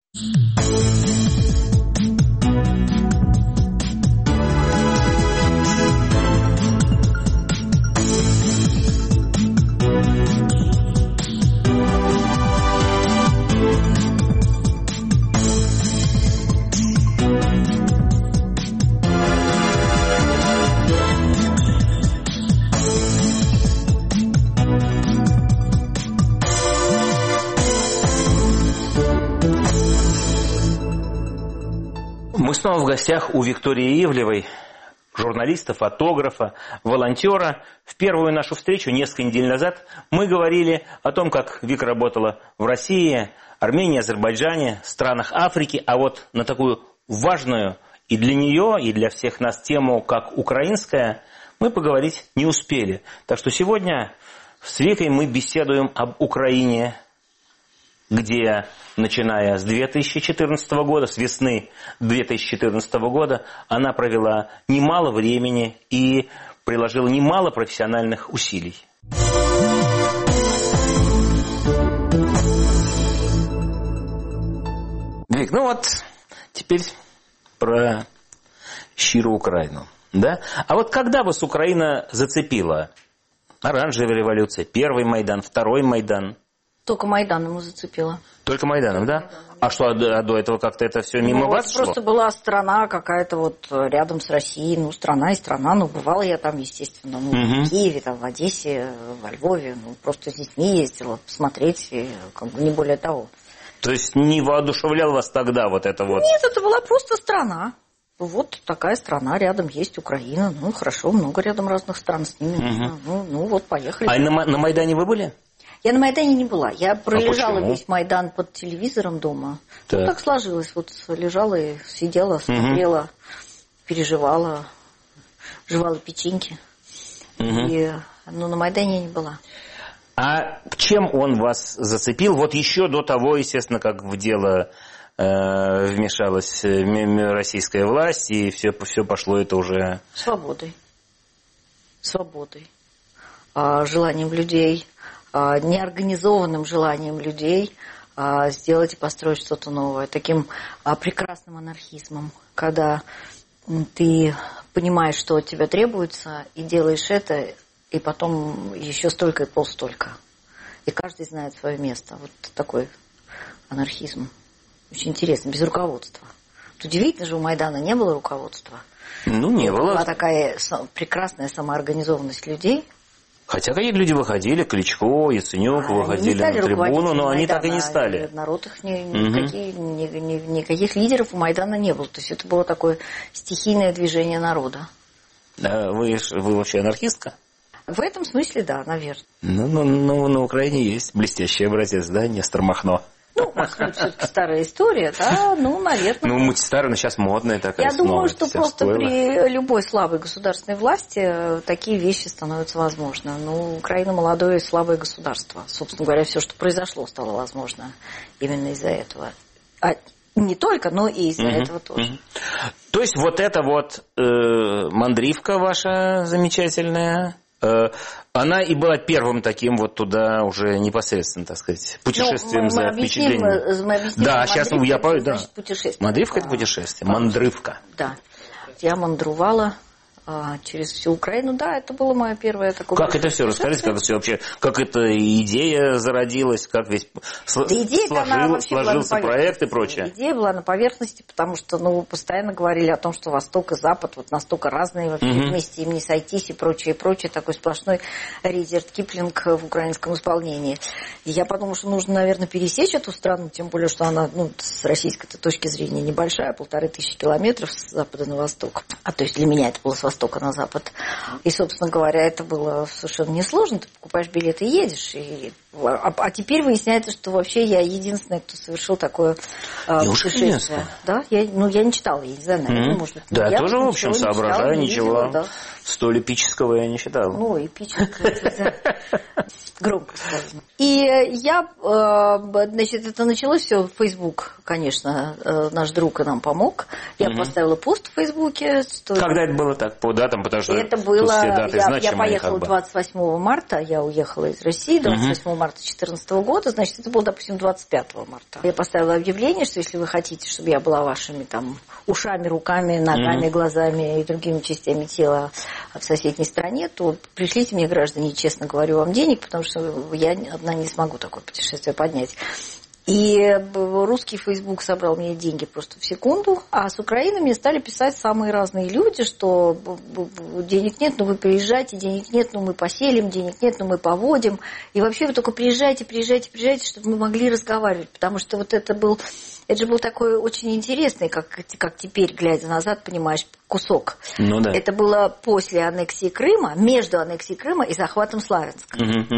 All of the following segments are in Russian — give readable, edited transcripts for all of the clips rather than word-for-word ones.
Мы снова в гостях у Виктории Ивлевой, журналиста, фотографа, волонтера. В первую нашу встречу несколько недель назад мы говорили о том, как Вика работала в России, Армении, Азербайджане, странах Африки. А вот на такую важную и для нее, и для всех нас тему, как украинская, мы поговорить не успели. Так что сегодня с Викой мы беседуем об Украине, где, начиная с 2014 года, с весны 2014 года, она провела немало времени и приложила немало профессиональных усилий. Вик, ну вот теперь про щирую Украину. Да? А вот когда вас Украина зацепила? Оранжевая революция, первый Майдан, второй Майдан. Только Майданом ему зацепило. Только Майданом, да? Майданом. А что, до этого как-то это все мимо вас шло? Просто была страна какая-то вот рядом с Россией. Ну, страна и страна. Ну, бывала я там, естественно. В Киеве, там, в Одессе, во Львове. Ну, просто с детьми ездила посмотреть, и, как бы, не более того. То есть не воодушевлял вас тогда вот это вот? Нет, это была просто страна. Вот такая страна, рядом есть Украина. Ну, хорошо, много рядом разных стран с ними. Ну, вот, поехали. А на Майдане вы были? Я на Майдане не была. Я пролежала весь Майдан под телевизором дома. Так. Ну, так сложилось. Вот лежала и сидела, смотрела, переживала, жевала печеньки. И, на Майдане я не была. А чем он вас зацепил? Вот еще до того, естественно, как в дело вмешалась российская власть, и все пошло это уже... Свободой. Желанием людей... неорганизованным желанием людей сделать и построить что-то новое. Таким прекрасным анархизмом, когда ты понимаешь, что от тебя требуется, и делаешь это, и потом еще столько и полстолько. И каждый знает свое место. Вот такой анархизм. Очень интересно, без руководства. Удивительно же, у Майдана не было руководства. Ну, не было. Была такая прекрасная самоорганизованность людей. Хотя какие люди выходили, Кличко, Яценюк выходили на трибуну, но они так и не стали. Народ их никаких лидеров у Майдана не было. То есть это было такое стихийное движение народа. Да, вы вообще анархистка? В этом смысле, да, наверное. Ну, на Украине есть блестящий образец, да, Нестор Махно. Ну, Махно все-таки старая история, да, наверное. Ну, мы старая, но сейчас модная такая. Я думаю, что просто при любой слабой государственной власти такие вещи становятся возможны. Ну, Украина молодое и слабое государство. Собственно говоря, все, что произошло, стало возможно именно из-за этого. А не только, но и из-за этого тоже. То есть вот эта вот мандривка ваша замечательная... Она и была первым таким вот туда уже непосредственно, так сказать, путешествием за впечатлением. Мы объясним, да, сейчас я понял, да. Путешествие. Мандрівка – это путешествие, мандрывка. Да. Я мандрувала через всю Украину. Да, это было мое первое такое... Как это все? Расскажите, как это все вообще, как эта идея зародилась, как весь сложился проект и прочее. Идея была на поверхности, потому что, постоянно говорили о том, что Восток и Запад вот настолько разные, вообще вместе им не сойтись и прочее, такой сплошной Ридерт Киплинг в украинском исполнении. И я подумала, что нужно, наверное, пересечь эту страну, тем более, что она, с российской точки зрения небольшая, 1500 километров с запада на восток. То есть для меня это было с востока на запад. И, собственно говоря, это было совершенно несложно. Ты покупаешь билеты и едешь. А теперь выясняется, что вообще я единственная, кто совершил такое путешествие. Да? Я не читала, я не знаю, наверное, может быть. Да, я тоже, в общем, соображаю, ничего столь эпического я не читал. Эпического. Громко сказано. И я, это началось все в Facebook, конечно. Наш друг нам помог. Я поставила пост в Фейсбуке. Когда это было так? По датам, потому что это было, все даты значимые. Я поехала 28 марта, я уехала из России, 28 марта 2014 года, значит, это было, допустим, 25 марта. Я поставила объявление, что если вы хотите, чтобы я была вашими там ушами, руками, ногами, глазами и другими частями тела в соседней стране, то пришлите мне, граждане, честно говорю, вам денег, потому что я одна не смогу такое путешествие поднять. И русский Facebook собрал мне деньги просто в секунду, а с Украины мне стали писать самые разные люди, что денег нет, но вы приезжайте, денег нет, но мы поселим, денег нет, но мы поводим. И вообще вы только приезжайте, чтобы мы могли разговаривать, потому что вот это же был такой очень интересный, как теперь, глядя назад, понимаешь, кусок. Ну, да. Это было после аннексии Крыма, между аннексией Крыма и захватом Славянска.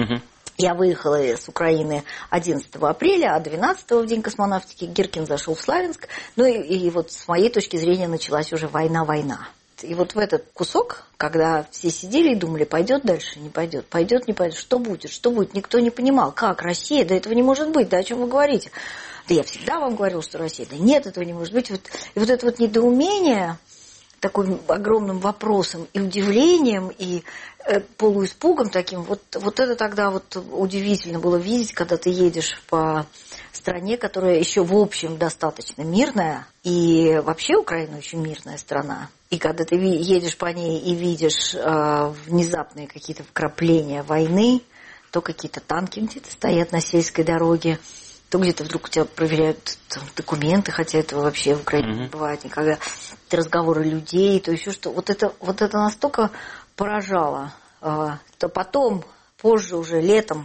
Я выехала с Украины 11 апреля, а 12-го, в день космонавтики, Гиркин зашел в Славянск. Ну и вот с моей точки зрения началась уже война. И вот в этот кусок, когда все сидели и думали, пойдет дальше, не пойдет, не пойдет, что будет, никто не понимал, как Россия, да этого не может быть, да о чем вы говорите? Да я всегда вам говорила, что Россия, да нет, этого не может быть. И вот это вот недоумение таким огромным вопросом и удивлением, и полуиспугом таким, вот это тогда вот удивительно было видеть, когда ты едешь по стране, которая еще в общем достаточно мирная, и вообще Украина очень мирная страна. И когда ты едешь по ней и видишь внезапные какие-то вкрапления войны, то какие-то танки где-то стоят на сельской дороге, то где-то вдруг у тебя проверяют там документы, хотя этого вообще в Украине не бывает никогда, разговоры людей, то еще что. Вот это настолько поражало. То потом, позже уже летом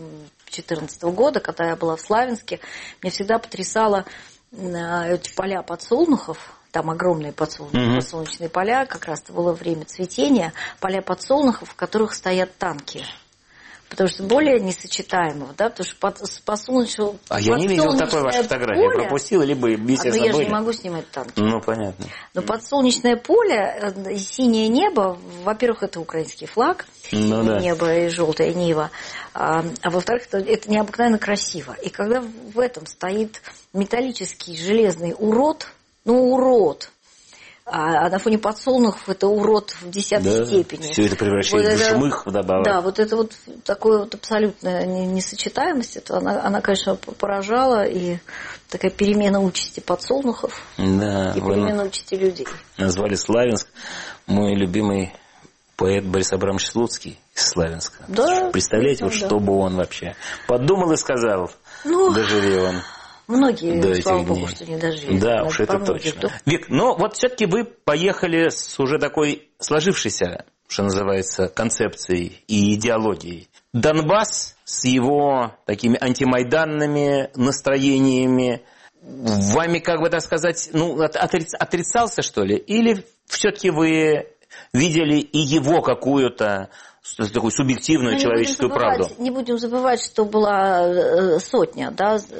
2014 года, когда я была в Славянске, меня всегда потрясало эти поля подсолнухов. Там огромные подсолнечные поля, как раз это было время цветения, поля подсолнухов, в которых стоят танки. Потому что более несочетаемого, да, потому что подсолнечное... А я не видел такой вашей фотографии, я пропустил, либо бесед забыли. Я же не могу снимать танки. Ну, понятно. Но подсолнечное поле и синее небо, во-первых, это украинский флаг, небо и желтая нива, а во-вторых, это необыкновенно красиво. И когда в этом стоит металлический железный урод, а на фоне подсолнухов это урод в 10-й степени. Все это превращается в шумых вдобавок. Да, вот это вот такое вот абсолютная несочетаемость, это она, конечно, поражала, и такая перемена участи подсолнухов и перемена участи людей. Назвали Славянск мой любимый поэт Борис Абрамович Слуцкий из Славянска. Да, представляете, вот что бы он вообще подумал и сказал, доживи он. Многие, слава богу, что не дожили. Да, уж это точно. Вик, но вот все-таки вы поехали с уже такой сложившейся, что называется, концепцией и идеологией. Донбасс с его такими антимайданными настроениями вами, как бы так сказать, отрицался, что ли? Или все-таки вы видели и его какую-то такую субъективную человеческую правду? Не будем забывать, что была сотня,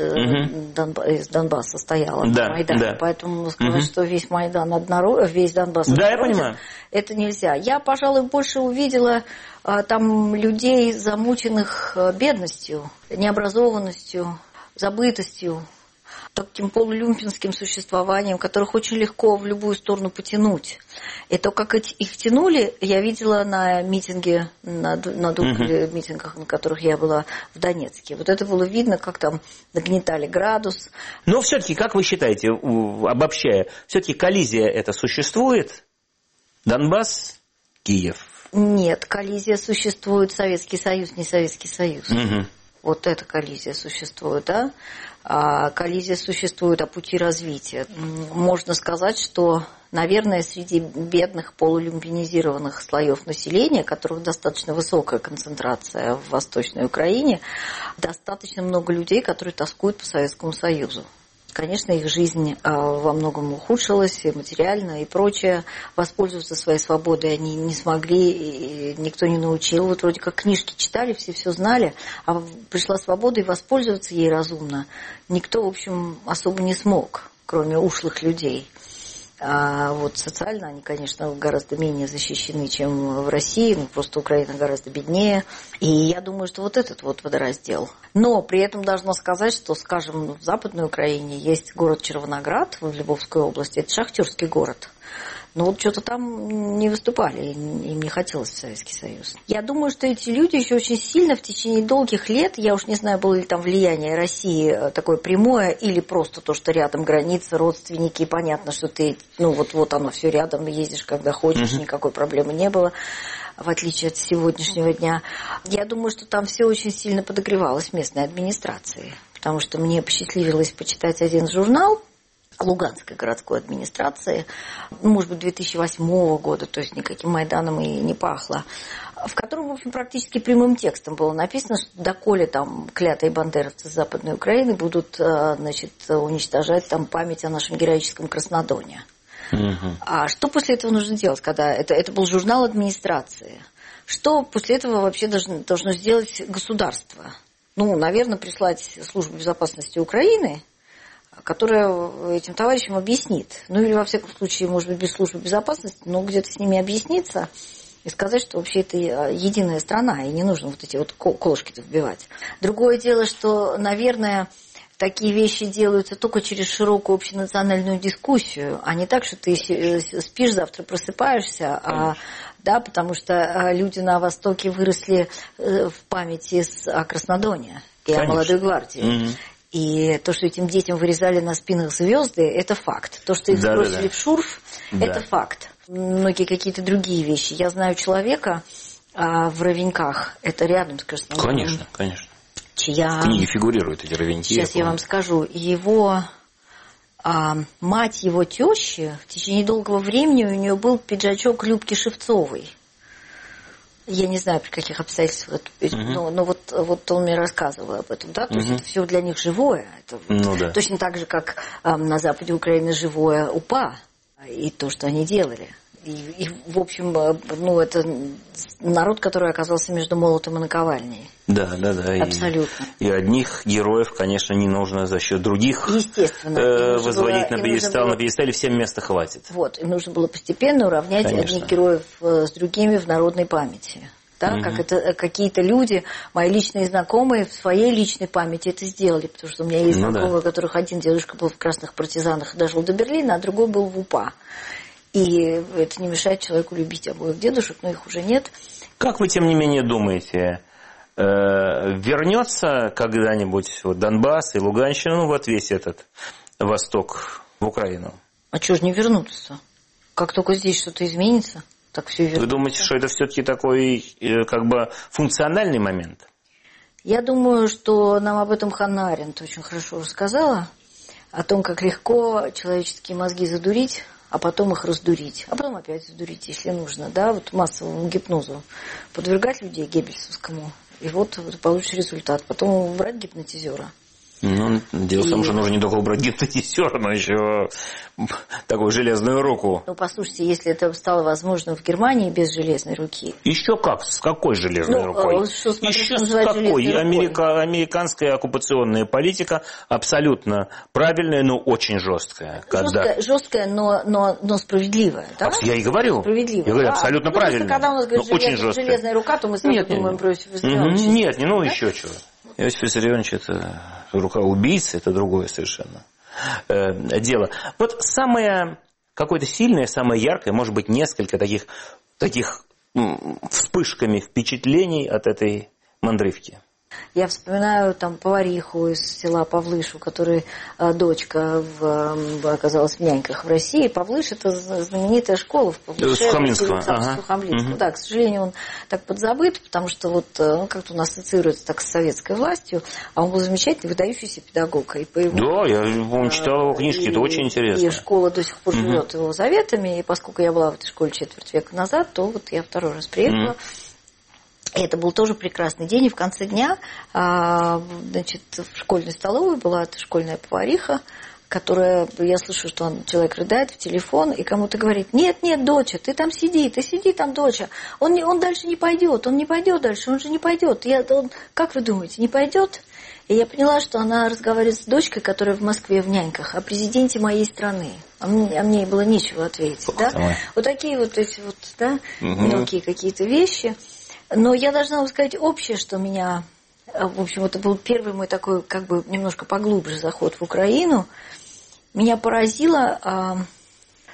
из Донбасса стояла на Майдане. Да. Поэтому сказать, что весь Майдан весь Донбасс я понимаю. Это нельзя. Я, пожалуй, больше увидела там людей, замученных бедностью, необразованностью, забытостью, таким полулюмпинским существованием, которых очень легко в любую сторону потянуть. И то, как их тянули, я видела на митинге, на двух митингах, на которых я была в Донецке. Вот это было видно, как там нагнетали градус. Но все-таки, как вы считаете, обобщая, все-таки коллизия эта существует? Донбасс, Киев? Нет, коллизия существует. Советский Союз, не Советский Союз. Вот эта коллизия существует, да? А коллизия существует, а пути развития. Можно сказать, что, наверное, среди бедных полулюмпинизированных слоев населения, которых достаточно высокая концентрация в Восточной Украине, достаточно много людей, которые тоскуют по Советскому Союзу. Конечно, их жизнь во многом ухудшилась, и материально, и прочее. Воспользоваться своей свободой они не смогли, и никто не научил. Вот вроде как книжки читали, все знали, а пришла свобода, и воспользоваться ей разумно никто, в общем, особо не смог, кроме ушлых людей. А вот социально они, конечно, гораздо менее защищены, чем в России, просто Украина гораздо беднее. И я думаю, что вот этот вот водораздел. Но при этом должна сказать, что, скажем, в Западной Украине есть город Червоноград в Львовской области, это шахтерский город. Но вот что-то там не выступали, им не хотелось в Советский Союз. Я думаю, что эти люди еще очень сильно в течение долгих лет, я уж не знаю, было ли там влияние России такое прямое, или просто то, что рядом граница, родственники, и понятно, что ты, вот оно все рядом, ездишь, когда хочешь, никакой проблемы не было, в отличие от сегодняшнего дня. Я думаю, что там все очень сильно подогревалось местной администрацией, потому что мне посчастливилось почитать один журнал Луганской городской администрации, может быть, 2008 года, то есть никаким Майданом и не пахло, в котором, в общем, практически прямым текстом было написано, что доколе там клятые бандеровцы Западной Украины будут, уничтожать там память о нашем героическом Краснодоне. А что после этого нужно делать, когда это был журнал администрации? Что после этого вообще должно сделать государство? Наверное, прислать службу безопасности Украины, которая этим товарищам объяснит. Или, во всяком случае, может быть, без службы безопасности, но где-то с ними объясниться и сказать, что вообще это единая страна, и не нужно вот эти вот колышки-то вбивать. Другое дело, что, наверное, такие вещи делаются только через широкую общенациональную дискуссию, а не так, что ты спишь, завтра просыпаешься, потому что люди на Востоке выросли в памяти о Краснодоне и о Молодой гвардии. И то, что этим детям вырезали на спинах звезды, это факт. То, что их сбросили в шурф, это факт. Многие какие-то другие вещи. Я знаю человека в Ровеньках, это рядом с Краснодаром. Конечно. В книге фигурируют эти Ровеньки. Сейчас я вам скажу. Мать его тещи в течение долгого времени у нее был пиджачок Любки Шевцовой. Я не знаю, при каких обстоятельствах, но вот он мне рассказывал об этом, да, то есть это все для них живое. Это точно так же, как на западе Украины живое УПА и то, что они делали. И в общем, это народ, который оказался между молотом и наковальней. Да. Абсолютно. И одних героев, конечно, не нужно за счет других возводить на пьедестал. На пьедестале всем места хватит. Им нужно было постепенно уравнять одних героев с другими в народной памяти. Да, как это какие-то люди, мои личные знакомые, в своей личной памяти это сделали. Потому что у меня есть знакомые, у которых один дедушка был в красных партизанах и дожил до Берлина, а другой был в УПА. И это не мешает человеку любить обоих дедушек, но их уже нет. Как вы, тем не менее, думаете, вернется когда-нибудь Донбасс и Луганщина, весь этот Восток в Украину? А чего же не вернуться? Как только здесь что-то изменится, так все вернется. Вы думаете, что это все-таки такой функциональный момент? Я думаю, что нам об этом Ханна Аренд очень хорошо рассказала, о том, как легко человеческие мозги задурить, а потом их раздурить, а потом опять задурить, если нужно, массовому гипнозу подвергать людей геббельсовскому, и получишь результат. Потом убрать гипнотизера. Дело в том, что нужно не только убрать гипнотизера, но еще такую железную руку. Послушайте, если это стало возможно в Германии без железной руки. Еще как? С какой железной рукой? Еще с какой? Американская оккупационная политика абсолютно правильная, но очень жесткая. Жесткая, но справедливая. Да? Я и говорю. Справедливая. Я говорю, абсолютно правильно. Когда у нас говорят железная рука, то мы сразу думаем про Иосифа Виссарионовича. Нет, еще чего. Иосиф Виссарионович – это рука убийцы, это другое совершенно дело. Самое какое-то сильное, самое яркое, может быть, несколько таких вспышками впечатлений от этой мандрывки. Я вспоминаю повариху из села Павлыш, у которой дочка оказалась в няньках в России. Павлыш – это знаменитая школа в Павлыше. Сухомлинского. Да, к сожалению, он так подзабыт, потому что как-то он ассоциируется так с советской властью, а он был замечательный, выдающийся педагог. И по его, я помню, читал его книжки, это очень интересно. И школа до сих пор живет его заветами, и поскольку я была в этой школе четверть века назад, то я второй раз приехала. И это был тоже прекрасный день, и в конце дня, в школьной столовой была эта школьная повариха, которая, я слышу, что человек рыдает в телефон и кому-то говорит: нет, доча, ты там сиди там, доча, он дальше не пойдет, он не пойдет дальше, он же не пойдет. Как вы думаете, не пойдет? И я поняла, что она разговаривает с дочкой, которая в Москве в няньках, о президенте моей страны. А мне было нечего ответить. Да? Такие эти мелкие какие-то вещи. Но я должна вам сказать общее, что меня, в общем, это был первый мой такой, немножко поглубже заход в Украину. Меня поразило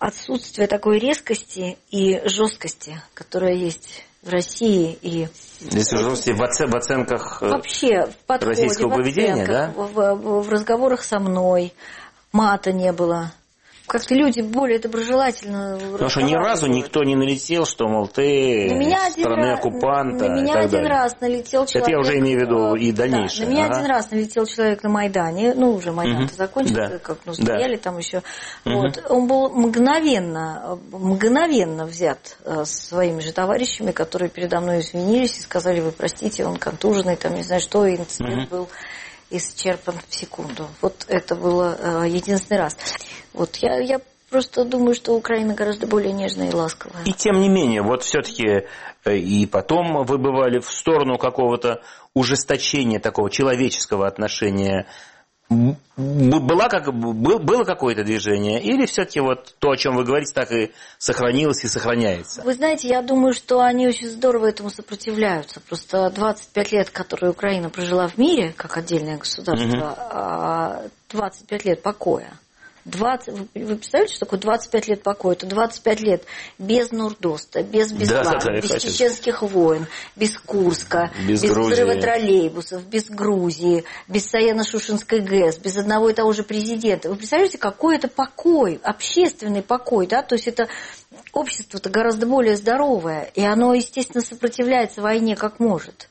отсутствие такой резкости и жесткости, которая есть в России и если в оценках вообще в подходе, российского поведения, да? В разговорах со мной мата не было. Как-то люди более доброжелательно потому что ни разу никто не налетел, что, мол, ты страны оккупанта. На меня один раз налетел человек. Это я уже имею в виду и дальнейшее. Да, на меня один раз налетел человек на Майдане. Ну, уже Майдан-то закончился, как стояли там еще. Вот. Он был мгновенно взят своими же товарищами, которые передо мной извинились и сказали: вы простите, он контуженный, там не знаю что, и инцидент был исчерпан в секунду. Вот это было единственный раз. Вот я просто думаю, что Украина гораздо более нежная и ласковая. И тем не менее, вот все-таки и потом вы бывали в сторону какого-то ужесточения такого человеческого отношения. Было какое-то движение? Или все-таки вот то, о чем вы говорите, так и сохранилось и сохраняется? Вы знаете, я думаю, что они очень здорово этому сопротивляются. Просто 25 лет, которые Украина прожила в мире, как отдельное государство, 25 лет покоя. Вы представляете, что такое 25 лет покоя? Это 25 лет без Нурдоста, без Беслана, без чеченских войн, без Курска, без взрыва троллейбусов, без Грузии, без Саяно-Шушенской ГЭС, без одного и того же президента. Вы представляете, какой это покой, общественный покой, да? То есть это общество-то гораздо более здоровое, и оно, естественно, сопротивляется войне как может.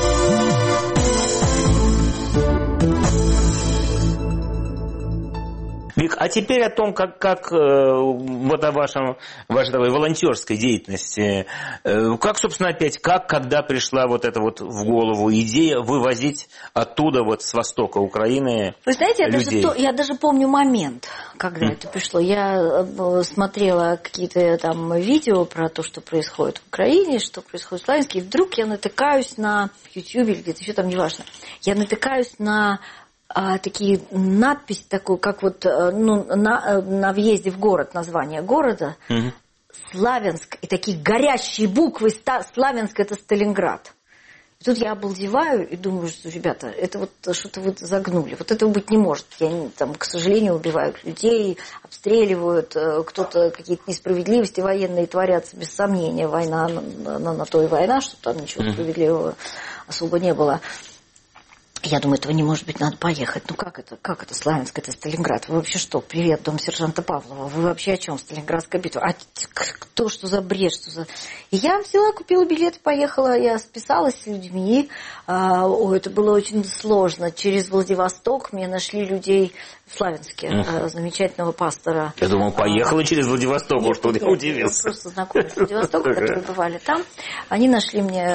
Вик, а теперь о том, как вот о вашей такой волонтерской деятельности. Как, собственно, опять, когда пришла вот эта вот в голову идея вывозить оттуда, вот с востока Украины, вы знаете, людей? Я даже помню момент, когда это пришло. Я смотрела какие-то там видео про то, что происходит в Украине, что происходит в Славянске, и вдруг я натыкаюсь на YouTube или где-то еще там, неважно, я натыкаюсь на такие надпись такую, как вот на въезде в город, название города, Славянск, и такие горящие буквы, Славянск — это Сталинград. И тут я обалдеваю и думаю, что, ребята, это вот что-то вы загнули. Вот этого быть не может. Там, к сожалению, убивают людей, обстреливают, кто-то какие-то несправедливости военные творятся, без сомнения. Война на то и война, что там ничего справедливого особо не было. Я думаю, этого не может быть, надо поехать. Ну как это Славянск, это Сталинград? Вы вообще что? Привет, дом сержанта Павлова. Вы вообще о чем? Сталинградская битва. А кто, что за бред, что за... И я взяла, купила билет, поехала, я списалась с людьми. Это было очень сложно. Через Владивосток мне нашли людей в Славянске, замечательного пастора. Я думал, поехала через Владивосток, уж тут я удивился. Просто знакомые с Владивостока, которые бывали там. Они нашли мне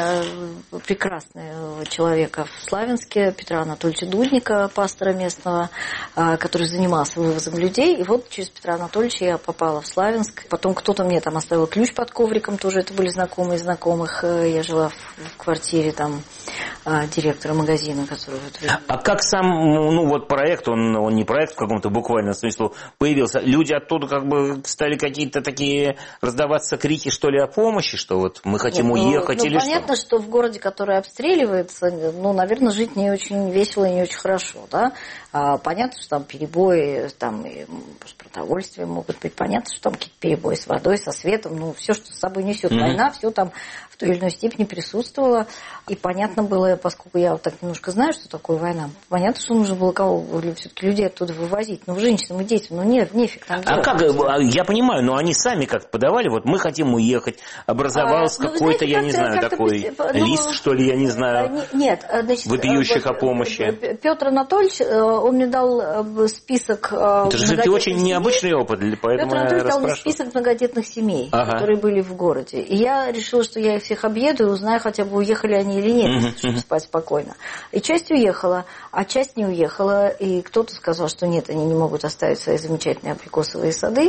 прекрасного человека в Славянске, Петра Анатольевича Дудника, пастора местного, который занимался вывозом людей. И вот через Петра Анатольевича я попала в Славянск. Потом кто-то мне там оставил ключ под ковриком, тоже это были знакомые знакомых. Я жила в квартире там директора магазина, который... А как сам, проект, он не проект в каком-то буквальном смысле появился? Люди оттуда как бы стали какие-то такие раздаваться крики, что ли, о помощи, что вот мы хотим уехать или понятно, что в городе, который обстреливается, наверное, жить не очень весело и не очень хорошо, да. Понятно, что там перебои, там и с продовольствием могут быть, понятно, что там какие-то перебои с водой, со светом, все, что с собой несет война, все там в той или иной степени присутствовало. И понятно было, поскольку я вот так немножко знаю, что такое война, понятно, что нужно было все-таки людей оттуда вывозить. женщинам и детям, нет, нефиг там делать. А как, я понимаю, но они сами как подавали, вот мы хотим уехать, образовался какой-то, я не знаю, такой лист, что ли, я не знаю, нет, значит, вопиющих о помощи. Петр Анатольевич, он мне дал список... Это же очень необычный опыт, поэтому Петр Анатольевич дал мне список многодетных семей, которые были в городе. И я решила, что я их всех объеду и узнаю, хотя бы уехали они или нет, чтобы спать спокойно. И часть уехала, а часть не уехала. И кто-то сказал, что нет, они не могут оставить свои замечательные абрикосовые сады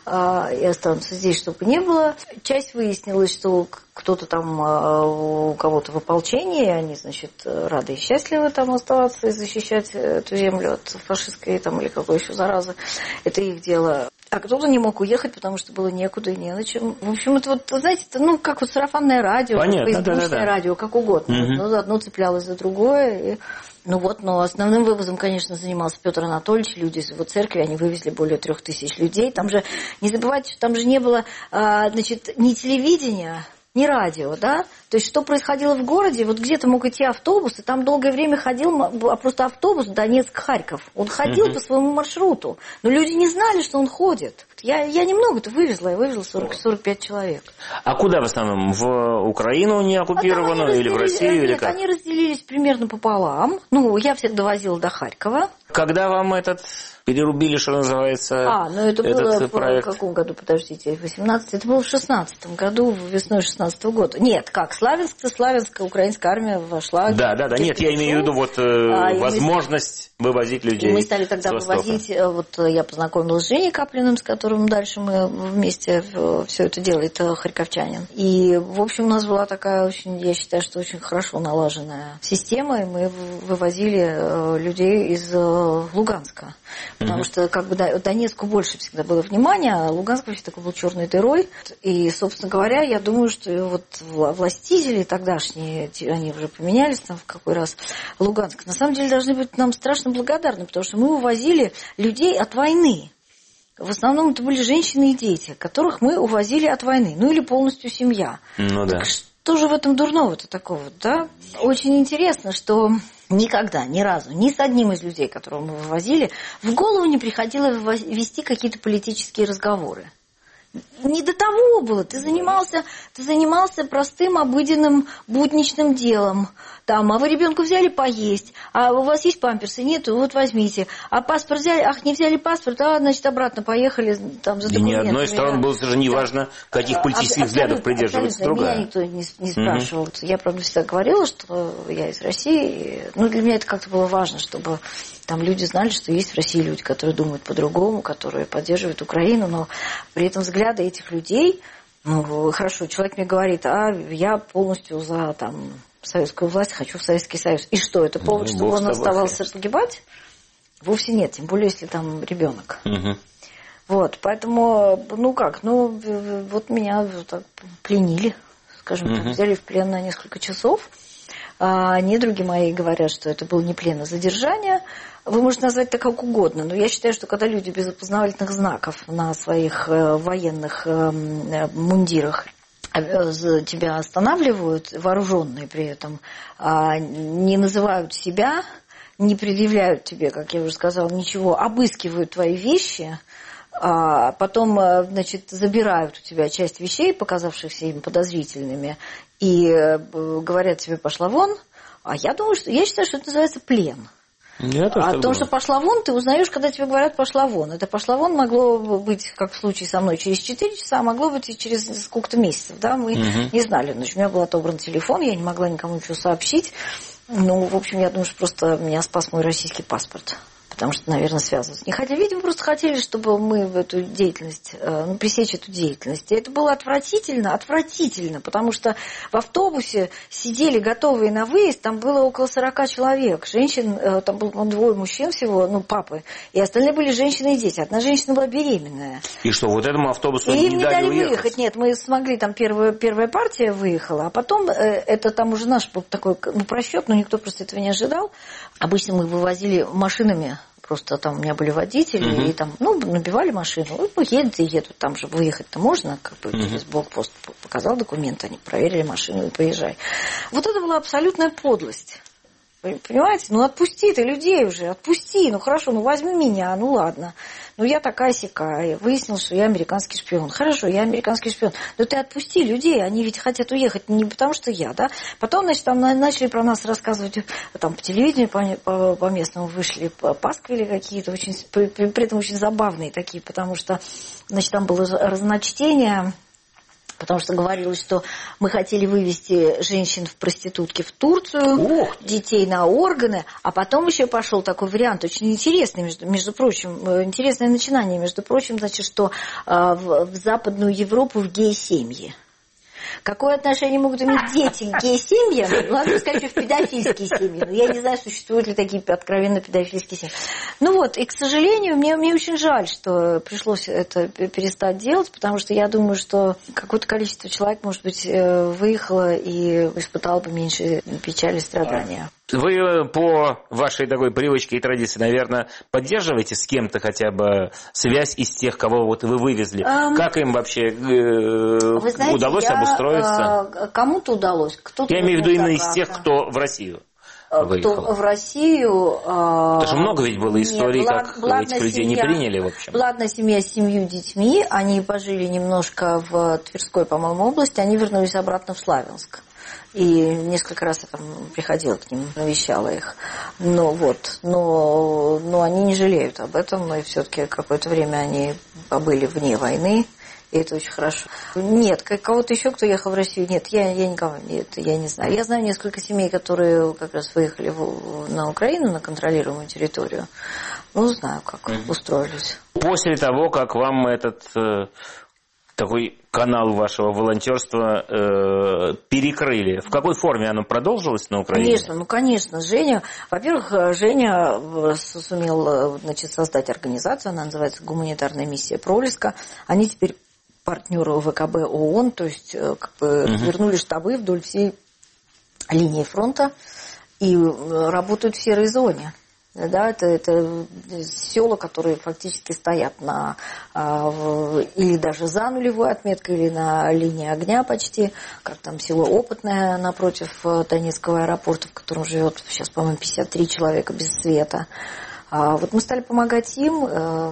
и останутся здесь, чтобы не было. Часть выяснилось, что кто-то там у кого-то в ополчении, они, значит, рады и счастливы там оставаться и защищать эту землю от фашистской там, или какой еще заразы. Это их дело. А кто-то не мог уехать, потому что было некуда и не на чем. В общем, это вот, знаете, это, как вот сарафанное радио, понятно, фейсбучное радио, как угодно. Одно цеплялось за другое. И Ну вот, но основным вывозом, конечно, занимался Петр Анатольевич. Люди из его церкви, они вывезли более 3000 людей. Там же, не забывайте, что там же не было, ни телевидения, ни радио, да? То есть, что происходило в городе, вот где-то мог идти автобус, и там долгое время ходил просто автобус Донецк-Харьков. Он ходил по своему маршруту, но люди не знали, что он ходит. Я немного-то вывезла, я вывезла 40-45 человек. А куда в основном? В Украину не оккупированную или в Россию? Или как? Они разделились примерно пополам. Ну, я всех довозила до Харькова. Когда вам перерубили, что называется, это было проект? В каком году, подождите, 18? Это было в 16 году, весной 16 года. Нет, как, Славянская украинская армия вошла. Да, нет, я имею в виду возможность вывозить людей. И мы стали тогда вывозить, я познакомилась с Женей Каплиным, с которым дальше мы вместе все это делает, харьковчанин. И, в общем, у нас была такая я считаю, что очень хорошо налаженная система, и мы вывозили людей из Луганска. Потому что Донецку больше всегда было внимания, а Луганск вообще такой был черной дырой. И, собственно говоря, я думаю, что властители тогдашние, они уже поменялись там в какой раз, Луганск, на самом деле должны быть нам страшно благодарны, потому что мы увозили людей от войны. В основном это были женщины и дети, которых мы увозили от войны, или полностью семья. Ну да. Так что же в этом дурного-то такого, да? Очень интересно, что никогда, ни разу, ни с одним из людей, которого мы вывозили, в голову не приходило вести какие-то политические разговоры. Не до того было. Ты занимался простым, обыденным, будничным делом. А вы ребенку взяли поесть, а у вас есть памперсы? Нету, вот возьмите. А паспорт взяли? Не взяли паспорт, значит, обратно поехали за документами. И ни одной стороны было совершенно неважно, каких политических взглядов придерживается другая. Меня никто не спрашивал. Я, правда, всегда говорила, что я из России. Для меня это как-то было важно, чтобы там люди знали, что есть в России люди, которые думают по-другому, которые поддерживают Украину, но при этом взгляды этих людей, хорошо, человек мне говорит, я полностью за советскую власть, хочу в Советский Союз. И что, это повод, чтобы он оставался погибать? Вовсе нет, тем более, если там ребенок. Поэтому, меня так пленили, скажем так, взяли в плен на несколько часов. Недруги мои говорят, что это был не плен, а задержание. Вы можете назвать это как угодно, но я считаю, что когда люди без опознавательных знаков на своих военных мундирах тебя останавливают, вооруженные при этом, не называют себя, не предъявляют тебе, как я уже сказала, ничего, обыскивают твои вещи, потом, забирают у тебя часть вещей, показавшихся им подозрительными, и говорят тебе «пошла вон», я считаю, что это называется плен. О том, что пошла вон, ты узнаешь, когда тебе говорят «пошла вон». Это «пошла вон» могло быть, как в случае со мной, через 4 часа, а могло быть и через сколько-то месяцев. Да? Мы не знали. У меня был отобран телефон, я не могла никому ничего сообщить. В общем, я думаю, что просто меня спас мой российский паспорт. Потому что, наверное, связываться не хотели. Видимо, просто хотели, чтобы мы в эту деятельность, пресечь эту деятельность. И это было отвратительно, потому что в автобусе сидели готовые на выезд, там было около 40 человек. Женщин, там было 2 мужчин всего, папы, и остальные были женщины и дети. Одна женщина была беременная. И что, вот этому автобусу и им не дали выехать? Нет, мы смогли, там первая партия выехала, а потом это там уже наш был такой просчет, но никто просто этого не ожидал. Обычно мы вывозили машинами. Просто там у меня были водители, и там, набивали машину. Едут и едут. Там же выехать-то можно, через блокпост показал документы, они проверили машину и поезжай. Вот это была абсолютная подлость. Понимаете? Отпусти ты людей уже, отпусти. Хорошо, возьми меня, ладно. Я такая-сякая. Выяснилось, что я американский шпион. Хорошо, я американский шпион. Но ты отпусти людей, они ведь хотят уехать не потому, что я, да? Потом, там начали про нас рассказывать, там по телевидению, по местному вышли пасквили какие-то, при этом очень забавные такие, потому что, там было разночтение. Потому что говорилось, что мы хотели вывести женщин в проститутки в Турцию, детей на органы, а потом еще пошел такой вариант, очень интересный, между прочим, интересное начинание, между прочим, что в Западную Европу в гей-семьи. Какое отношение могут иметь дети к гей-семьям? Ладно сказать, что в педофильские семьи. Но я не знаю, существуют ли такие откровенно педофильские семьи. И, к сожалению, мне очень жаль, что пришлось это перестать делать, потому что я думаю, что какое-то количество человек, может быть, выехало и испытало бы меньше печали и страдания. Вы по вашей такой привычке и традиции, наверное, поддерживаете с кем-то хотя бы связь из тех, кого вот вы вывезли? Как им вообще удалось обустроиться? Кому-то удалось. Кто-то я имею в виду именно из тех, кто в Россию выехал. Кто в Россию... Потому что много ведь было историй, как этих людей не приняли, в общем. Была одна семья с 7 детьми. Они пожили немножко в Тверской, по-моему, области. Они вернулись обратно в Славянск. И несколько раз я там приходила к ним, навещала их. Но они не жалеют об этом. И все-таки какое-то время они побыли вне войны. И это очень хорошо. Нет, кого-то еще, кто ехал в Россию, нет, я никого, нет, я не знаю. Я знаю несколько семей, которые как раз выехали на Украину, на контролируемую территорию. Знаю, как устроились. После того, как вам этот такой канал вашего волонтерства перекрыли, в какой форме оно продолжилось на Украине? Конечно. Во-первых, Женя сумел, создать организацию, она называется «Гуманитарная миссия Пролеска». Они теперь партнеры ВКБ ООН, то есть вернули штабы вдоль всей линии фронта и работают в серой зоне. Да, это села, которые фактически стоят или даже за нулевой отметкой, или на линии огня почти, как там село Опытное напротив Донецкого аэропорта, в котором живет сейчас, по-моему, 53 человека без света. Вот мы стали помогать им.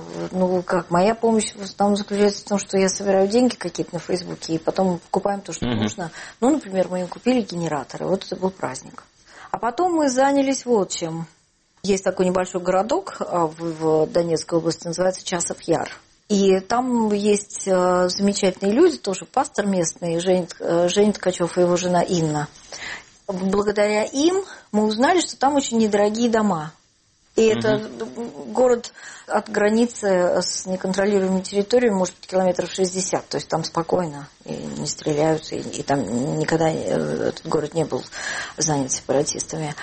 Моя помощь в основном заключается в том, что я собираю деньги какие-то на Фейсбуке и потом покупаем то, что нужно. Например, мы им купили генераторы. Вот это был праздник. А потом мы занялись вот чем. Есть такой небольшой городок в Донецкой области, называется Часов-Яр. И там есть замечательные люди, тоже пастор местный, Женя Ткачев и его жена Инна. Благодаря им мы узнали, что там очень недорогие дома. И это город от границы с неконтролируемой территорией, может быть, километров 60. То есть там спокойно, и не стреляются, и там никогда этот город не был занят сепаратистами.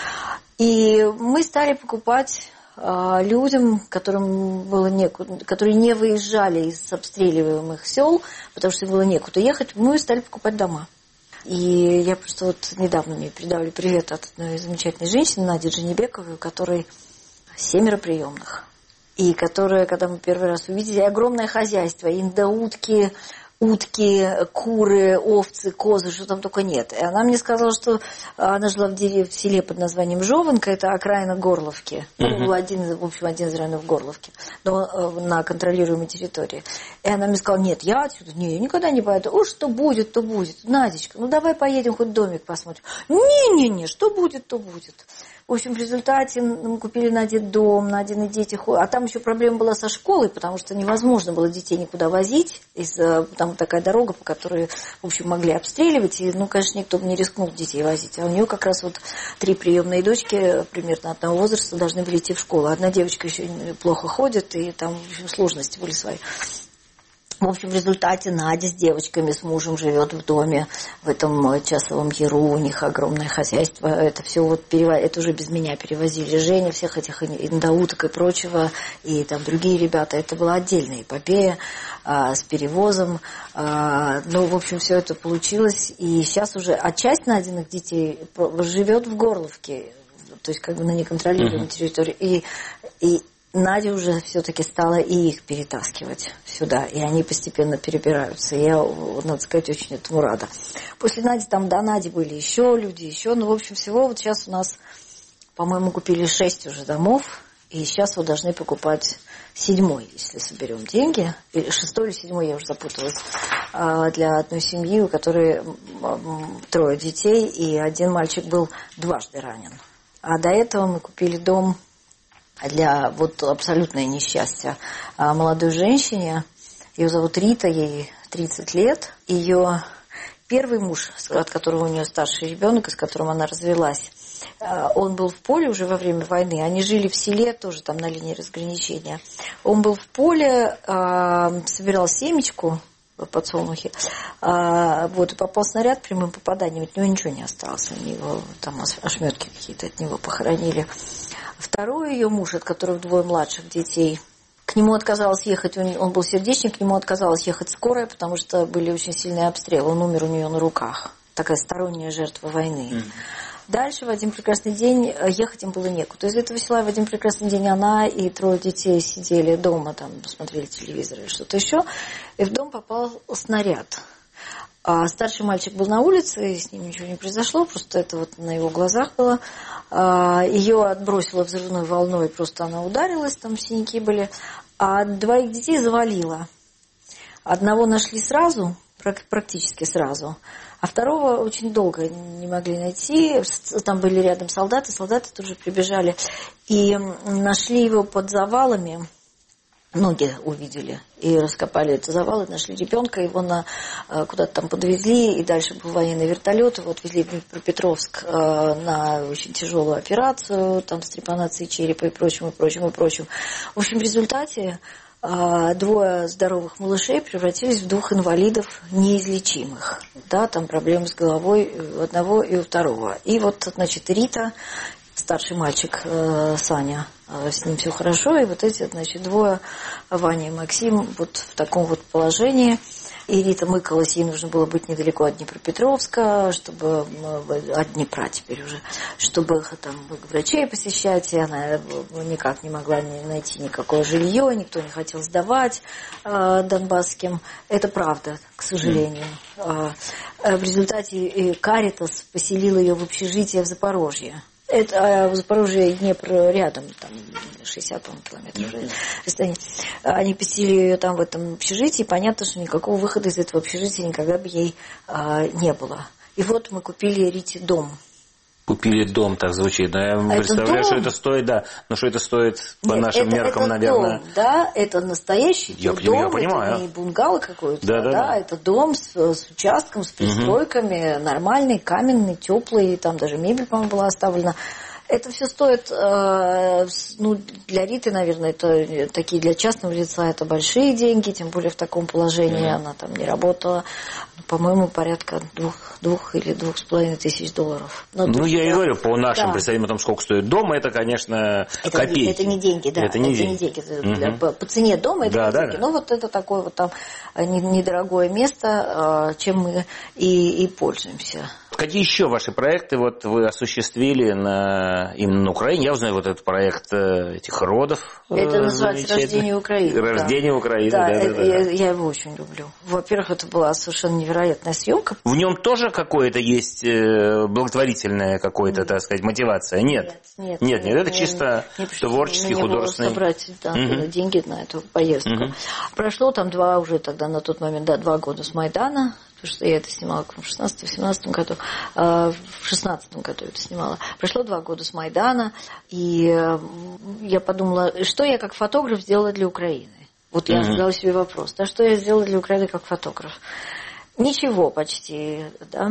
И мы стали покупать людям, которым было некуда, которые не выезжали из обстреливаемых сел, потому что им было некуда ехать, мы стали покупать дома. И я просто недавно мне передали привет от одной замечательной женщины, Нади Джанибековой, у которой 7 приемных. И которая, когда мы первый раз увидели, огромное хозяйство, индоутки, утки, куры, овцы, козы, что там только нет. И она мне сказала, что она жила в селе под названием Жованка, это окраина Горловки. Один из районов Горловки, но на контролируемой территории. И она мне сказала, нет, я отсюда, я никогда не поеду. Что будет, то будет. Надечка, давай поедем, хоть домик посмотрим. Не, что будет, то будет. В общем, в результате мы купили Наде дом, Надины дети ходят. А там еще проблема была со школой, потому что невозможно было детей никуда возить. Там такая дорога, по которой, в общем, могли обстреливать. И, конечно, никто бы не рискнул детей возить. А у нее как раз 3 приемные дочки примерно одного возраста должны были идти в школу. Одна девочка еще плохо ходит, и там, в общем, сложности были свои. В общем, в результате Надя с девочками, с мужем живет в доме в этом Часовом Яру, у них огромное хозяйство. Это все это уже без меня перевозили Женя, всех этих индоуток и прочего, и там другие ребята. Это была отдельная эпопея с перевозом. В общем, все это получилось. И сейчас уже часть Надиных детей живет в Горловке, то есть на неконтролируемой территории. И Надя уже все-таки стала и их перетаскивать сюда, и они постепенно перебираются. Я, надо сказать, очень этому рада. После Нади до Нади были еще люди, в общем, всего сейчас у нас, по-моему, купили 6 уже домов, и сейчас должны покупать 7-й, если соберем деньги. Или 6-й или 7-й, я уже запуталась, для одной семьи, у которой 3 детей, и один мальчик был дважды ранен. А до этого мы купили дом для абсолютное несчастье молодой женщине. Ее зовут Рита, ей 30 лет. Ее первый муж, от которого у нее старший ребенок, с которым она развелась, он был в поле уже во время войны. Они жили в селе, тоже там на линии разграничения. Он был в поле, собирал семечку, подсолнухи, и попал снаряд прямым попаданием. От него ничего не осталось. Они его, там ошметки какие-то от него похоронили. Второй ее муж, от которого 2 младших детей, к нему отказалась ехать, он был сердечник, к нему отказалась ехать скорая, потому что были очень сильные обстрелы. Он умер у нее на руках. Такая сторонняя жертва войны. Дальше в один прекрасный день ехать им было некуда. Из этого села в один прекрасный день она и 3 детей сидели дома, там смотрели телевизор или что-то еще, и в дом попал снаряд. А старший мальчик был на улице, и с ним ничего не произошло, просто это вот на его глазах было. Ее отбросило взрывной волной, просто она ударилась, там синяки были. А 2 детей завалило. Одного нашли сразу, практически сразу, а второго очень долго не могли найти. Там были рядом солдаты тут же прибежали и нашли его под завалами. Ноги увидели и раскопали этот завал, и нашли ребенка, его куда-то там подвезли, и дальше был военный вертолет, его отвезли в Днепропетровск на очень тяжелую операцию, там с трепанацией черепа и прочим, и прочим, и прочим. В общем, в результате 2 здоровых малышей превратились в 2 инвалидов неизлечимых. Да, там проблемы с головой у одного и у второго. И вот, значит, Рита, старший мальчик Саня, с ним все хорошо, и вот эти, значит, 2, Ваня и Максим, вот в таком вот положении. И Рита мыкалась, ей нужно было быть недалеко от Днепропетровска, чтобы от Днепра теперь уже, чтобы там врачей посещать, и она никак не могла найти никакое жилье, никто не хотел сдавать донбасским. Это правда, к сожалению. В результате Каритас поселил ее в общежитие в Запорожье. Это в Запорожье Днепр рядом, там 60 километров расстояние. Они поселили ее там в этом общежитии, и понятно, что никакого выхода из этого общежития никогда бы ей не было. И вот мы купили Рите дом. Купили дом, так звучит. Да, я представляю, что это стоит, да. Но что это стоит по нашим меркам, это наверное. Дом, да, это настоящий дом. Я понимаю. Это не бунгало какое-то, да. Это дом с участком, с пристройками, нормальный, каменный, теплый, там даже мебель, по-моему, была оставлена. Это все стоит, для Риты, наверное, это такие для частного лица это большие деньги, тем более в таком положении она там не работала. По-моему, порядка 2 или 2,5 тысяч долларов. Я и говорю, по нашим представлениям о том, сколько стоит дом, это, конечно, копейки. Это не деньги, да. Это не деньги. По цене дома это не деньги. Но вот это такое вот там недорогое место, чем мы и пользуемся. Какие еще ваши проекты вот вы осуществили именно на Украине? Я узнаю вот этот проект этих родов. Это называется «Рождение Украины». «Рождение Украины», да. Я его очень люблю. Во-первых, это была совершенно невероятная съемка. В нем тоже какое-то есть благотворительная какая-то, так сказать, мотивация? Нет, это чисто творческий, художественный. Собрать деньги на эту поездку. Прошло там 2 уже тогда на тот момент, 2 года с Майдана. Потому что я это снимала в 16-17 году. В 16 году это снимала. Прошло 2 года с Майдана, и я подумала, что я как фотограф сделала для Украины. Вот я задала себе вопрос, да, что я сделала для Украины как фотограф? Ничего почти, да.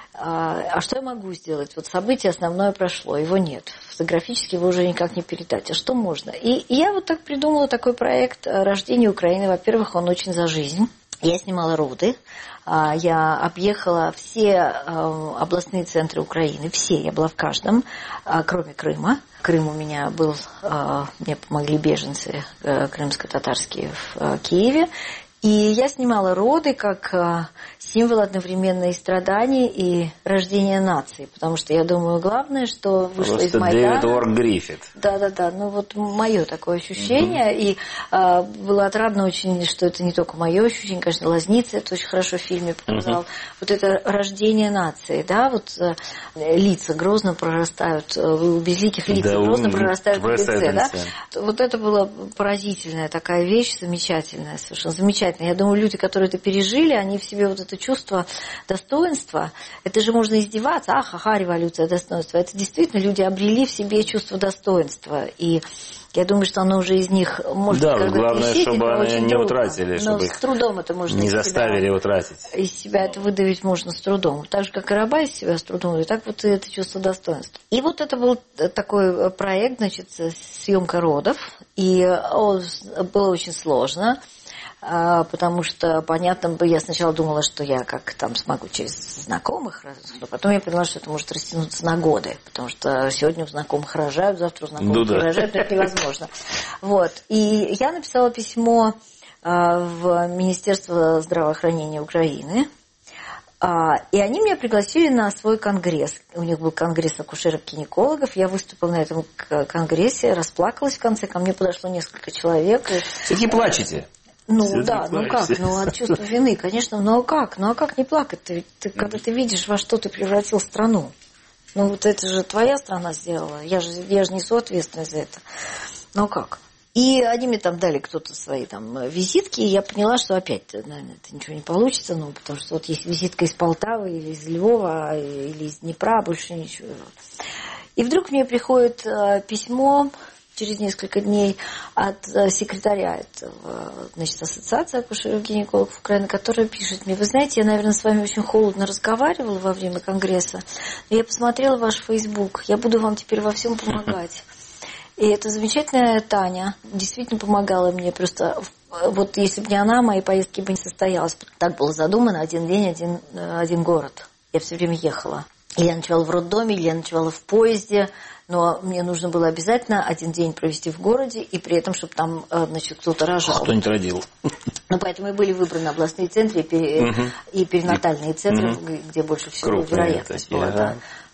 А что я могу сделать? Вот событие основное прошло, его нет. Фотографически его уже никак не передать. А что можно? И я вот так придумала такой проект «Рождение Украины». Во-первых, он очень за жизнь. Я снимала роды, я объехала все областные центры Украины, все, я была в каждом, кроме Крыма. Крым у меня был, мне помогли беженцы крымско-татарские в Киеве. И я снимала роды как символ одновременно и страданий, и рождения нации. Потому что я думаю, главное, что вышло из Майдана... Дэвид Уорк Гриффит. Да. Ну вот мое такое ощущение. И было отрадно очень, что это не только мое ощущение. Конечно, Лазница это очень хорошо в фильме показал. Вот это рождение нации, да, вот лица грозно прорастают, у безликих лиц грозно прорастают в лице, да. Вот это была поразительная такая вещь, замечательная, совершенно замечательная. Я думаю, люди, которые это пережили, они в себе вот это чувство достоинства, это же можно издеваться, революция, достоинство. Это действительно люди обрели в себе чувство достоинства. И я думаю, что оно уже из них может когда-то главное, чтобы они не утратили, чтобы их с трудом это можно не заставили утратить. Из себя это выдавить можно с трудом. Так же, как и раба из себя с трудом, и так вот и это чувство достоинства. И вот это был такой проект, значит, съемка родов. И было очень сложно. Потому что, понятно, я сначала думала, что я как там смогу через знакомых, но потом я поняла, что это может растянуться на годы, потому что сегодня у знакомых рожают, завтра у знакомых рожают, это невозможно. Вот. И я написала письмо в Министерство здравоохранения Украины И они меня пригласили на свой конгресс. У них был конгресс акушеров-гинекологов. Я выступила на этом конгрессе, расплакалась в конце. Ко мне подошло несколько человек. Все-таки плачете? Ну да, ну как, ну от чувства вины, конечно, ну а как не плакать? Когда ты видишь, во что ты превратил страну. Ну вот это же твоя страна сделала. Я же несу ответственность за это. Ну как? И они мне там дали кто-то свои там визитки, и я поняла, что опять, наверное, это ничего не получится, ну, потому что вот есть визитка из Полтавы или из Львова, или из Днепра, больше ничего. И вдруг мне приходит письмо через несколько дней от секретаря этого, значит, Ассоциации акушеров-гинекологов Украины, которая пишет мне: вы знаете, я, наверное, с вами очень холодно разговаривала во время конгресса, но я посмотрела ваш Facebook, я буду вам теперь во всем помогать. И эта замечательная Таня действительно помогала мне. Просто вот если бы не она, моей поездки бы не состоялась. Так было задумано: один день, один город. Я все время ехала. Или я ночевала в роддоме, или я ночевала в поезде. Но мне нужно было обязательно один день провести в городе, и при этом, чтобы там, значит, кто-то рожал. Кто-нибудь родил. Ну, поэтому и были выбраны областные центры и перинатальные центры, где больше всего вероятность была. Да.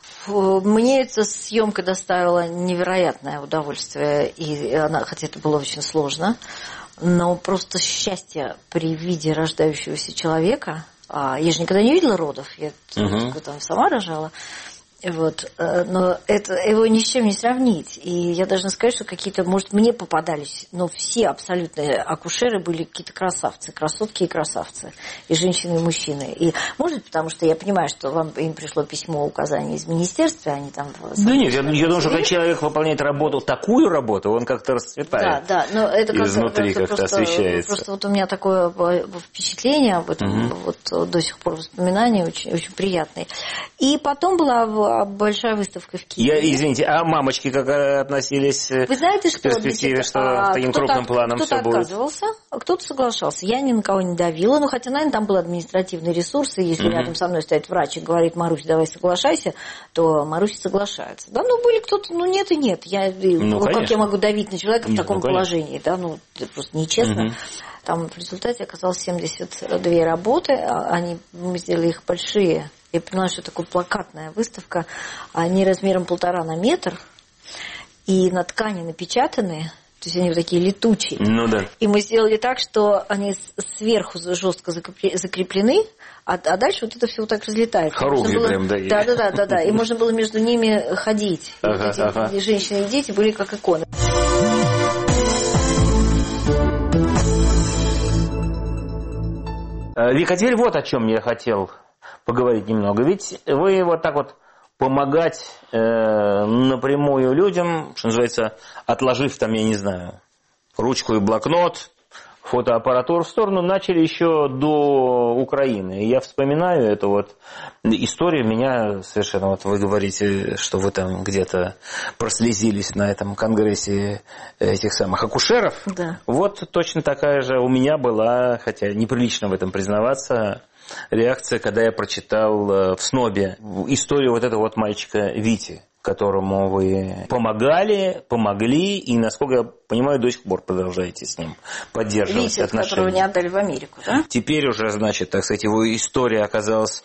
Мне эта съемка доставила невероятное удовольствие, хотя это было очень сложно, но просто счастье при виде рождающегося человека. Я же никогда не видела родов, я там сама рожала. Вот, но его ни с чем не сравнить. И я должна сказать, что какие-то, может, мне попадались, но все абсолютно акушеры были какие-то красавцы, красотки и красавцы, и женщины, и мужчины. И, может, потому что я понимаю, что им пришло письмо указание из министерства, они там... Да нет, я думаю, что когда человек выполняет работу, такую работу, он как-то расцветает. Да, но это изнутри как-то освещается. Просто вот у меня такое впечатление об этом, вот до сих пор воспоминания очень, очень приятные. И потом была большая выставка в Киеве. Извините, а мамочки как относились Вы знаете, к перспективе, что таким крупным планом все будет? Кто-то отказывался, а кто-то соглашался. Я ни на кого не давила, но хотя, наверное, там был административный ресурс, и если рядом со мной стоит врач и говорит: Марусь, давай соглашайся, то Маруся соглашается. Да, ну были кто-то, ну нет и нет. Как я могу давить на человека в таком положении? Да, ну это просто нечестно. Там в результате оказалось 72 работы, мы сделали их большие. Я поняла, что это такая плакатная выставка, они размером 1,5 на метр, и на ткани напечатаны, то есть они вот такие летучие. Ну да. И мы сделали так, что они сверху жестко закреплены, а дальше вот это все вот так разлетается. Хоругви прям, да. Да. И можно было между ними ходить. Эти женщины и дети были как иконы. Вика, теперь вот о чем я хотел поговорить немного. Ведь вы вот так вот помогать напрямую людям, что называется, отложив там, я не знаю, ручку и блокнот, фотоаппаратуру в сторону, начали еще до Украины. И я вспоминаю эту вот историю, меня совершенно, вот вы говорите, что вы там где-то прослезились на этом конгрессе этих самых акушеров. Да. Вот точно такая же у меня была, хотя неприлично в этом признаваться, реакция, когда я прочитал в СНОБе историю вот этого вот мальчика Вити, которому вы помогли, и, насколько я понимаю, до сих пор продолжаете с ним поддерживать отношения. Которого не отдали в Америку, да? Теперь уже, значит, так сказать, его история оказалась,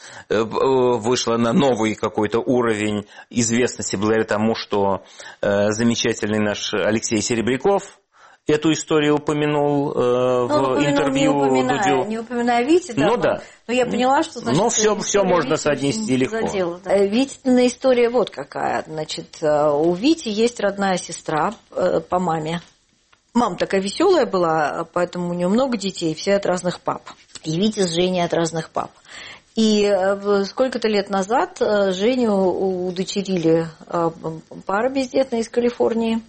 вышла на новый какой-то уровень известности благодаря тому, что замечательный наш Алексей Серебряков эту историю упомянул в интервью Дудю. Не упоминая Вити, да. Ну да. Но я поняла, что... Значит, но все можно соотнести легко. Витина история вот какая. Значит, у Вити есть родная сестра по маме. Мама такая веселая была, поэтому у нее много детей, все от разных пап. И Витя с Женей от разных пап. И сколько-то лет назад Женю удочерили пара бездетная из Калифорнии.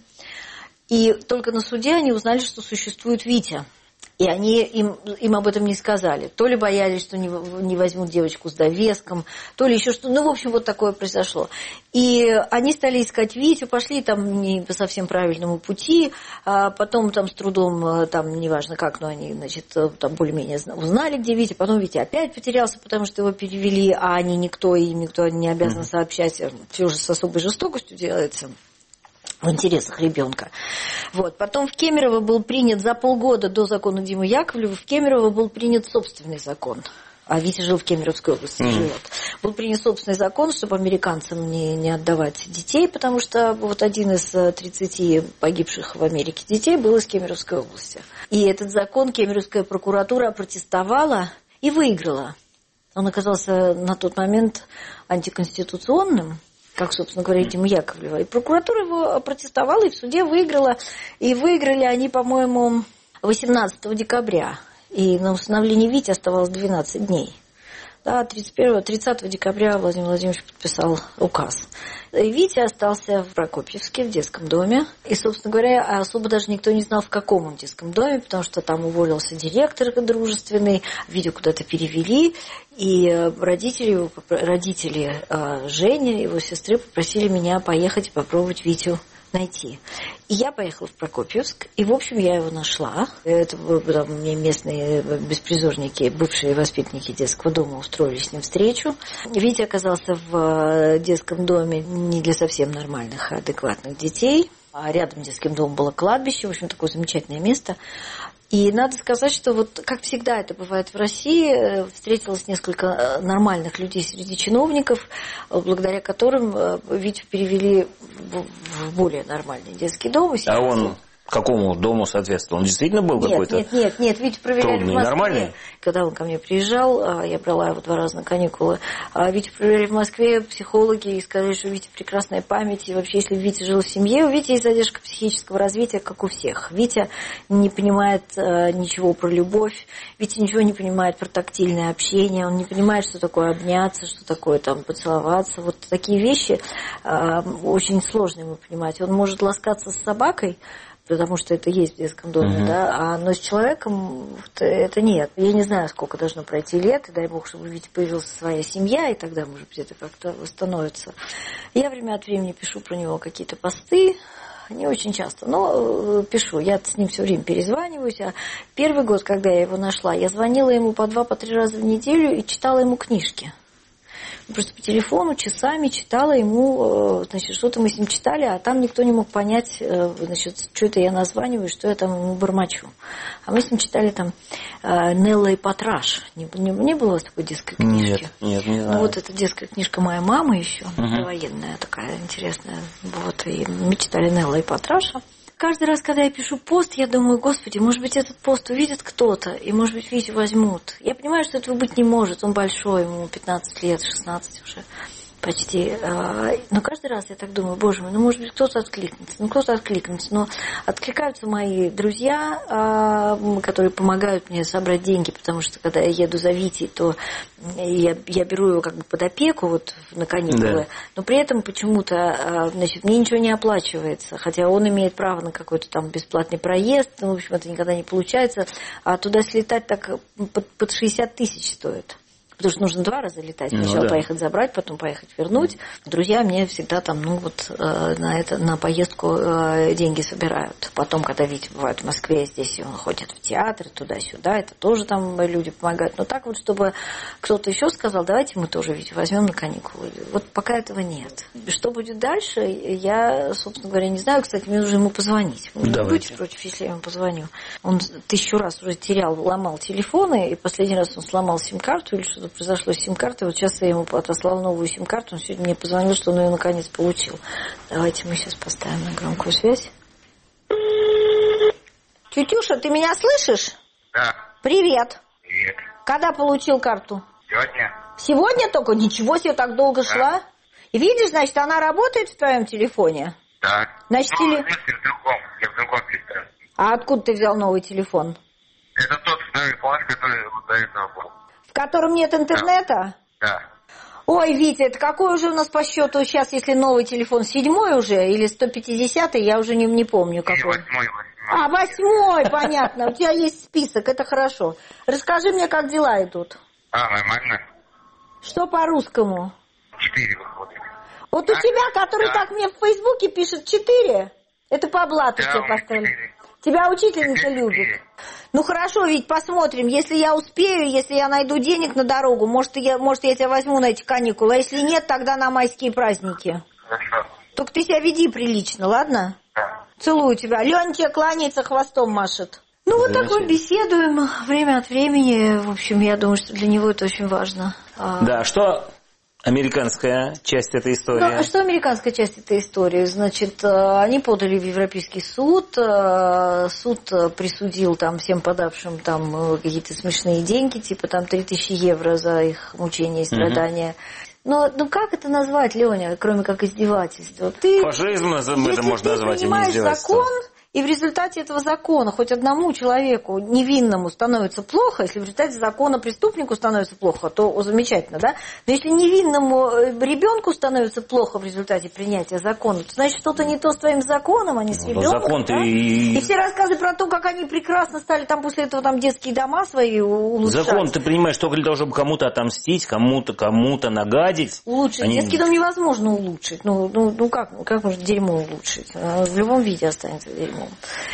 И только на суде они узнали, что существует Витя. И они им об этом не сказали. То ли боялись, что не возьмут девочку с довеском, то ли еще что. Ну, в общем, вот такое произошло. И они стали искать Витю, пошли там не по совсем правильному пути, а потом там с трудом, там неважно как, но они, значит, там более-менее узнали, где Витя. Потом Витя опять потерялся, потому что его перевели, а им никто не обязан сообщать. Все же с особой жестокостью делается. В интересах ребенка. Вот. Потом в Кемерово был принят за полгода до закона Димы Яковлева, в Кемерово был принят собственный закон. А Витя жил в Кемеровской области, живет. Был принят собственный закон, чтобы американцам не отдавать детей, потому что вот один из 30 погибших в Америке детей был из Кемеровской области. И этот закон Кемеровская прокуратура опротестовала и выиграла. Он оказался на тот момент антиконституционным, как, собственно говоря, Дима Яковлева. И прокуратура его опротестовала и в суде выиграла. И выиграли они, по-моему, 18 декабря. И на установление Вити оставалось 12 дней. Да, 30 декабря Владимир Владимирович подписал указ. И Витя остался в Прокопьевске, в детском доме. И, собственно говоря, особо даже никто не знал, в каком он детском доме, потому что там уволился директор дружественный, Витю куда-то перевели. И родители Женя, его сестры, попросили меня поехать и попробовать Витю найти. И я поехала в Прокопьевск, и, в общем, я его нашла. Это там, мне местные беспризорники, бывшие воспитанники детского дома устроили с ним встречу. Витя оказался в детском доме не для совсем нормальных, адекватных детей. А рядом с детским домом было кладбище, в общем, такое замечательное место. И надо сказать, что вот как всегда это бывает в России, встретилось несколько нормальных людей среди чиновников, благодаря которым Витю перевели в более нормальный детский дом. А он какому дому соответствовал? Он действительно был какой-то Нет, Витю проверяли трудный, в Москве. нормальный? Когда он ко мне приезжал, я брала его 2 раза на каникулы, Витю проверяли в Москве психологи и сказали, что у Вити прекрасная память, и вообще, если Витя жил в семье, у Вити есть задержка психического развития, как у всех. Витя не понимает ничего про любовь, Витя ничего не понимает про тактильное общение, он не понимает, что такое обняться, что такое там поцеловаться. Вот такие вещи очень сложно ему понимать. Он может ласкаться с собакой, потому что это есть в детском доме, да, но с человеком это нет. Я не знаю, сколько должно пройти лет, и дай бог, чтобы Витя появилась своя семья, и тогда, может быть, это как-то восстановится. Я время от времени пишу про него какие-то посты, не очень часто, но пишу. Я с ним все время перезваниваюсь. А первый год, когда я его нашла, я звонила ему по 2-3 раза в неделю и читала ему книжки. Просто по телефону часами читала ему, значит, что-то мы с ним читали, а там никто не мог понять, значит, что это я названиваю, что я там ему бормочу. А мы с ним читали там Нелла и Патраш. Не было у вас такой детской книжки? Нет, не знаю. Ну, вот эта детская книжка моей мамы еще, довоенная такая интересная. Вот, и мы читали Нелла и Патраша. Каждый раз, когда я пишу пост, я думаю, господи, может быть, этот пост увидит кто-то, и, может быть, Витю возьмут. Я понимаю, что этого быть не может, он большой, ему 15 лет, 16 уже почти. Но каждый раз я так думаю, боже мой, ну, может быть, кто-то откликнется. Но откликаются мои друзья, которые помогают мне собрать деньги, потому что, когда я еду за Витей, то я беру его как бы под опеку вот на каникулы, но при этом почему-то, значит, мне ничего не оплачивается, хотя он имеет право на какой-то там бесплатный проезд, ну, в общем, это никогда не получается, а туда слетать так под 60 тысяч стоит. Потому что нужно 2 раза летать. Сначала поехать забрать, потом поехать вернуть. Друзья мне всегда там, ну вот на поездку деньги собирают. Потом, когда Витя бывает в Москве, здесь он ходит в театр, туда-сюда, это тоже там люди помогают. Но так вот, чтобы кто-то еще сказал, давайте мы тоже Витю возьмем на каникулы. Вот пока этого нет. Что будет дальше, я, собственно говоря, не знаю. Кстати, мне нужно ему позвонить. Вы не будете против, если я ему позвоню? Он 1000 раз уже ломал телефоны, и последний раз он сломал сим-карту или что-то произошло с сим-картой. Вот сейчас я ему отослал новую сим-карту. Он сегодня мне позвонил, что он ее наконец получил. Давайте мы сейчас поставим на громкую связь. Тетюша, ты меня слышишь? Да. Привет. Привет. Когда получил карту? Сегодня. Сегодня только? Ничего себе, так долго шла. И видишь, значит, она работает в твоем телефоне? Да. Значит, в другом. Я в другом телефоне. А откуда ты взял новый телефон? Это тот второй план, который вот до этого был. В котором нет интернета? Да. Ой, Витя, это какой уже у нас по счету сейчас, если новый телефон, 7-й уже или 150-й, я уже не помню какой. 8-й. А, 8-й, понятно, у тебя есть список, это хорошо. Расскажи мне, как дела идут. Нормально. Что по-русскому? 4 выходит. Вот у тебя, который так мне в Фейсбуке пишет 4, это по блату тебе поставили. 4. Тебя учительница любит. Ну хорошо, ведь посмотрим. Если я успею, если я найду денег на дорогу, может я тебя возьму на эти каникулы. А если нет, тогда на майские праздники. Хорошо. Только ты себя веди прилично, ладно? Да. Целую тебя. Леня тебе кланяется, хвостом машет. Ну, вот так мы беседуем время от времени. В общем, я думаю, что для него это очень важно. Да, что американская часть этой истории? Ну, а что американская часть этой истории? Значит, они подали в Европейский суд. Суд присудил там всем подавшим там какие-то смешные деньги, типа там 3000 евро за их мучения и страдания. Но ну как это назвать, Леня, кроме как издевательства? Фашизм это можно назвать, а не издевательство. Закон, и в результате этого закона хоть одному человеку невинному становится плохо, если в результате закона преступнику становится плохо, то замечательно, да? Но если невинному ребенку становится плохо в результате принятия закона, то значит что-то не то с твоим законом, а не с ребенком. Закон да? И все рассказы про то, как они прекрасно стали там после этого там детские дома свои улучшать. Закон, ты понимаешь, только для того, чтобы кому-то отомстить, кому-то нагадить. Улучшить. Детский дом невозможно улучшить. Ну как можно дерьмо улучшить? В любом виде останется дерьмо.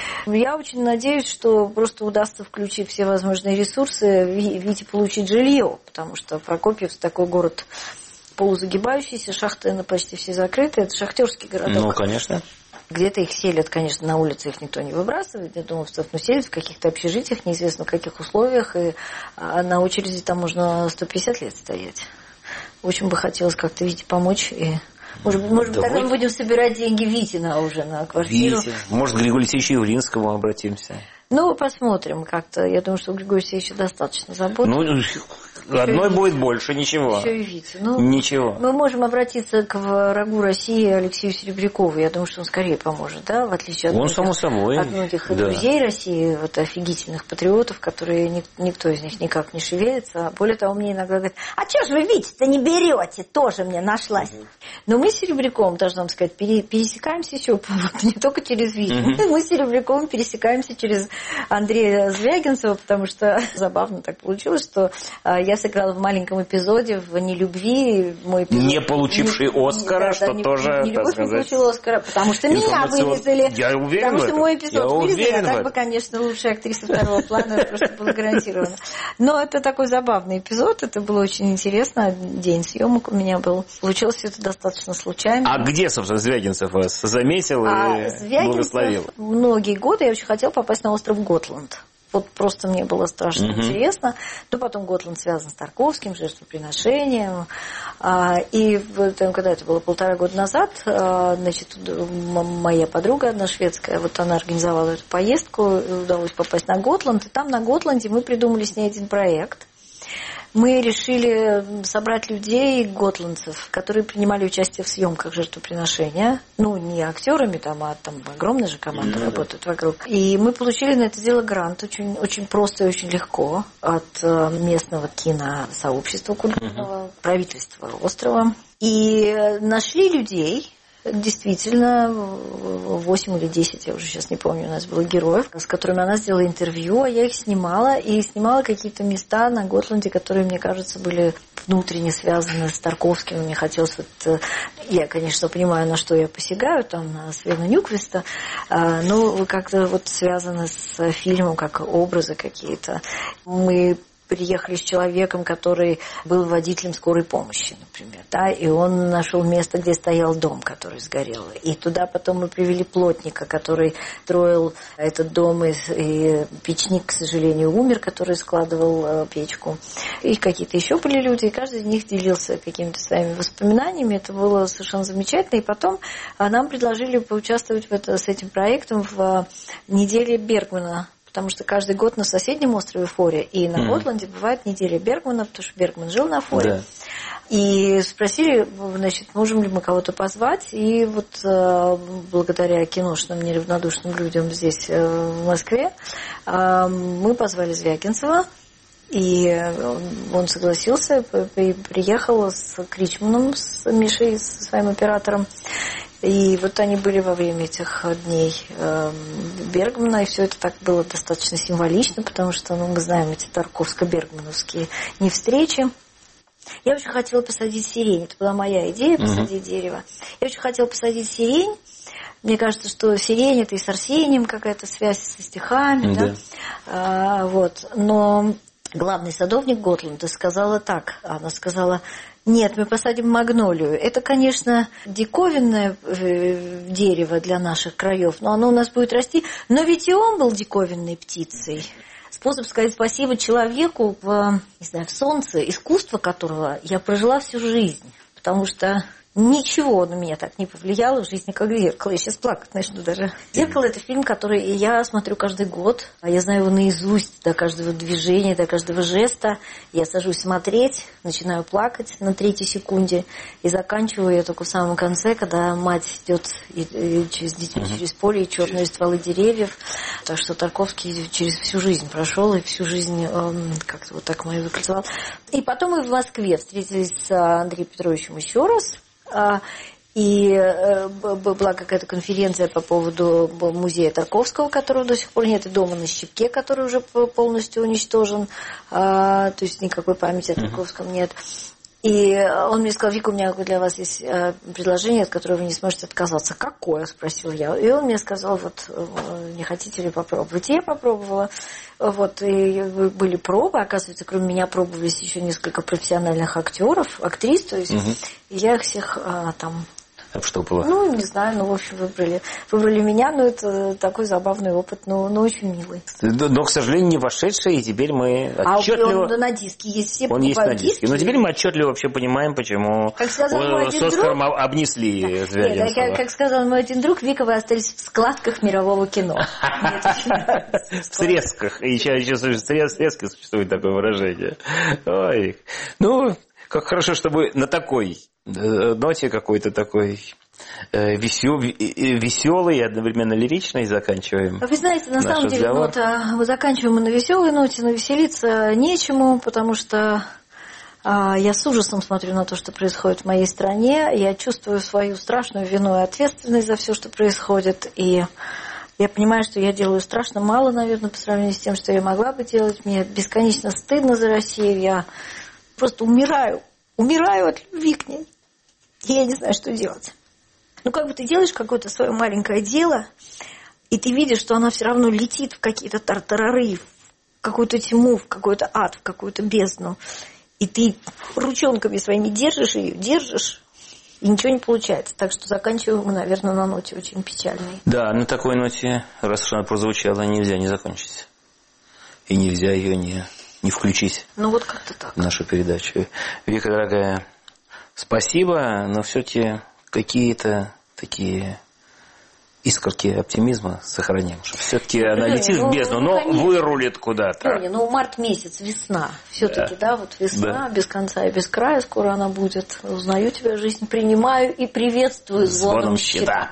Я очень надеюсь, что просто удастся, включив все возможные ресурсы, Вите получить жилье, потому что Прокопьевск такой город полузагибающийся, шахты почти все закрыты, это шахтерский городок. Ну, конечно. Где-то их селят, конечно, на улице их никто не выбрасывает, я думаю, селят в каких-то общежитиях, неизвестно в каких условиях, и на очереди там можно 150 лет стоять. Очень бы хотелось как-то Вите помочь и... Может быть, тогда мы будем собирать деньги Витина уже на квартиру. Витя. Может, к Григорию Алексеевичу Явлинскому обратимся. Ну, посмотрим как-то. Я думаю, что у Григория Алексеевича достаточно заботы. Ну, одной будет больше, ничего. Еще и Витя. Ну, ничего. Мы можем обратиться к врагу России Алексею Серебрякову. Я думаю, что он скорее поможет, да, в отличие от многих друзей России, вот офигительных патриотов, которые никто из них никак не шевелится. Более того, мне иногда говорят, а что же вы Витю-то не берете? Тоже мне нашлась. Но мы с Серебряковым, должна вам сказать, пересекаемся еще не только через Витю. Мы с Серебряковым пересекаемся через Андрея Звягинцева, потому что забавно так получилось, что я сыграла в маленьком эпизоде в «Нелюбви». Мой эпизод, не получивший Оскара, что тоже, не получил Оскара, потому что меня вырезали. Я уверен потому что мой эпизод вырезали, а так бы, этом. конечно, лучшая актриса второго плана, это просто было гарантировано. Но это такой забавный эпизод, это было очень интересно. День съемок у меня был. Получилось все это достаточно случайно. А где, собственно, Звягинцев вас заметил и благословил? Многие годы я очень хотела попасть на остров Готланд. Вот просто мне было страшно интересно. Но потом Готланд связан с Тарковским, жертвоприношением. И когда это было 1,5 года назад, значит, моя подруга одна шведская, вот она организовала эту поездку, удалось попасть на Готланд. И там на Готланде мы придумали с ней один проект. Мы решили собрать людей, готландцев, которые принимали участие в съемках жертвоприношения. Ну, не актерами, а там огромная же команда работает вокруг. И мы получили на это дело грант очень, очень просто и очень легко от местного киносообщества культурного, правительства острова. И нашли людей. Действительно, 8 или 10, я уже сейчас не помню, у нас было героев, с которыми она сделала интервью, а я их снимала. И снимала какие-то места на Готланде, которые, мне кажется, были внутренне связаны с Тарковским. Мне хотелось... Я, конечно, понимаю, на что я посягаю, там, на Свену Нюквиста, но как-то вот связано с фильмом, как образы какие-то. Мы приехали с человеком, который был водителем скорой помощи, например, да, и он нашел место, где стоял дом, который сгорел. И туда потом мы привели плотника, который строил этот дом, и печник, к сожалению, умер, который складывал печку. И какие-то еще были люди, и каждый из них делился какими-то своими воспоминаниями. Это было совершенно замечательно. И потом нам предложили поучаствовать с этим проектом в неделе Бергмана. Потому что каждый год на соседнем острове Форе и на Готланде бывает неделя Бергмана, потому что Бергман жил на Форе. Да. И спросили, значит, можем ли мы кого-то позвать. И вот благодаря киношным неравнодушным людям здесь, в Москве, мы позвали Звягинцева. И он согласился, приехал с Кричманом, с Мишей, со своим оператором. И вот они были во время этих дней Бергмана, и все это так было достаточно символично, потому что мы знаем эти тарковско-бергмановские не встречи. Я очень хотела посадить сирень, это была моя идея, посадить дерево. Я очень хотела посадить сирень. Мне кажется, что сирень это и с Арсением какая-то связь со стихами, да? Вот. Но главный садовник Готланда, сказала так. Она сказала: нет, мы посадим магнолию. Это, конечно, диковинное дерево для наших краев, но оно у нас будет расти. Но ведь и он был диковинной птицей. Способ сказать спасибо человеку в солнце, искусство которого я прожила всю жизнь. Потому что ничего на меня так не повлияло в жизни, как «Зеркало». Я сейчас плакать начну даже. «Зеркало» – это фильм, который я смотрю каждый год. Я знаю его наизусть, до каждого движения, до каждого жеста. Я сажусь смотреть, начинаю плакать на 3-й секунде и заканчиваю я только в самом конце, когда мать идет с детьми через поле и черные стволы деревьев. Так что Тарковский через всю жизнь прошел и всю жизнь как-то вот так мою выкритовал. И потом мы в Москве встретились с Андреем Петровичем еще раз. И была какая-то конференция по поводу музея Тарковского, которого до сих пор нет, и дома на Щипке, который уже полностью уничтожен. То есть никакой памяти о Тарковском нет. И он мне сказал: Вика, у меня для вас есть предложение, от которого вы не сможете отказаться. Какое? Спросил я. И он мне сказал: вот, не хотите ли попробовать? И я попробовала. Вот, и были пробы. Оказывается, кроме меня пробовались еще несколько профессиональных актеров, актрис. То есть я их всех там... Что было? Ну, не знаю, в общем, выбрали меня, но это такой забавный опыт, но очень милый. Но, к сожалению, не вошедший, и теперь мы отчетливо... Он на диске есть, все он есть на диски. Но теперь мы отчетливо вообще понимаем, почему с Оскаром обнесли Звягинцева. Как сказал мой один друг, Вика, вы остались в складках мирового кино. В срезках. И еще в срезке существует такое выражение. Ой. Ну, как хорошо, чтобы на такой ноте какой-то такой веселый и одновременно лиричный заканчиваем. Вы знаете, на самом деле, мы заканчиваем на веселой ноте, но веселиться нечему, потому что я с ужасом смотрю на то, что происходит в моей стране. Я чувствую свою страшную вину и ответственность за все, что происходит. И я понимаю, что я делаю страшно мало, наверное, по сравнению с тем, что я могла бы делать. Мне бесконечно стыдно за Россию. Я просто умираю от любви к ней. И я не знаю, что делать. Ну, как бы ты делаешь какое-то свое маленькое дело, и ты видишь, что она все равно летит в какие-то тартарары, в какую-то тьму, в какой-то ад, в какую-то бездну. И ты ручонками своими держишь ее, и ничего не получается. Так что заканчиваем мы, наверное, на ноте очень печальной. Да, на такой ноте, раз уж она прозвучала, нельзя не закончить. И нельзя ее не включить. Ну, вот как-то так. В нашу передачу. Вика, дорогая, спасибо, но все-таки какие-то такие искорки оптимизма сохраним. Все-таки она летит в бездну, но вырулит куда-то. Леня, март месяц, весна. Все-таки, вот весна, без конца и без края, скоро она будет. Узнаю тебя, жизнь принимаю и приветствую звоном щита.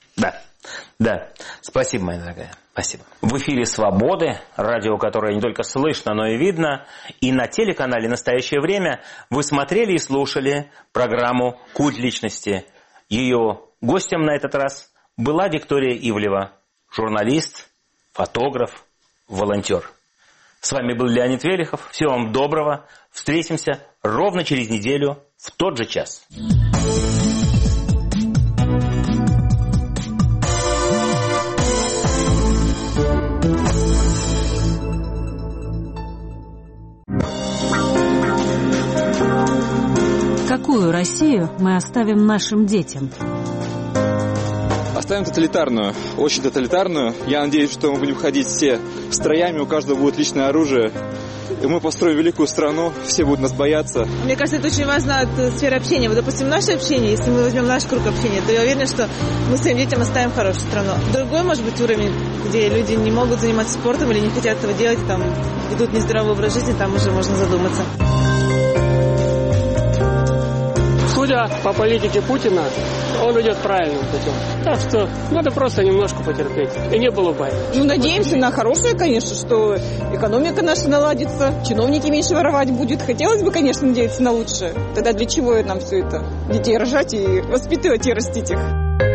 Да. Спасибо, моя дорогая. Спасибо. В эфире «Свободы», радио, которое не только слышно, но и видно. И на телеканале «Настоящее время» вы смотрели и слушали программу «Культ личности». Ее гостем на этот раз была Виктория Ивлева, журналист, фотограф, волонтер. С вами был Леонид Велихов. Всего вам доброго. Встретимся ровно через неделю в тот же час. Какую Россию мы оставим нашим детям? Оставим тоталитарную, очень тоталитарную. Я надеюсь, что мы будем ходить все строями, у каждого будет личное оружие. И мы построим великую страну, все будут нас бояться. Мне кажется, это очень важно от сферы общения. Вот, допустим, наше общение, если мы возьмем наш круг общения, то я уверена, что мы своим детям оставим хорошую страну. Другой, может быть, уровень, где люди не могут заниматься спортом или не хотят этого делать, там ведут нездоровый образ жизни, там уже можно задуматься. Судя по политике Путина, он идет правильным путем. Так что надо просто немножко потерпеть. И не было бай. Надеемся на хорошее, конечно, что экономика наша наладится, чиновники меньше воровать будут. Хотелось бы, конечно, надеяться на лучшее. Тогда для чего нам все это? Детей рожать и воспитывать и растить их.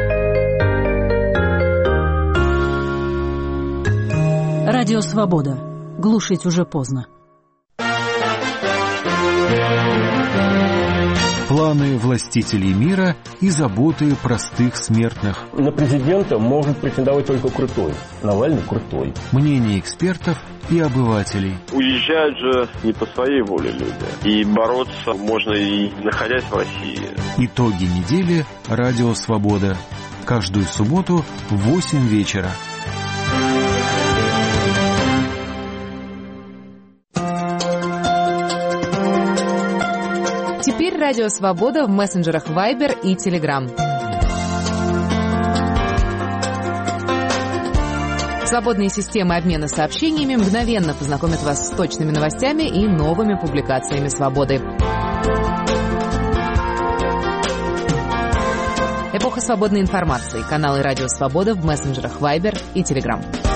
Радио «Свобода». Глушить уже поздно. планы властителей мира и заботы простых смертных. На президента может претендовать только крутой. Навальный крутой. Мнения экспертов и обывателей. Уезжают же не по своей воле люди. И бороться можно и находясь в России. Итоги недели. Радио Свобода. Каждую субботу в 8 вечера. Теперь Радио Свобода в мессенджерах Viber и Telegram. Свободные системы обмена сообщениями мгновенно познакомят вас с точными новостями и новыми публикациями «Свободы». Эпоха свободной информации. Каналы Радио Свобода в мессенджерах Viber и Telegram.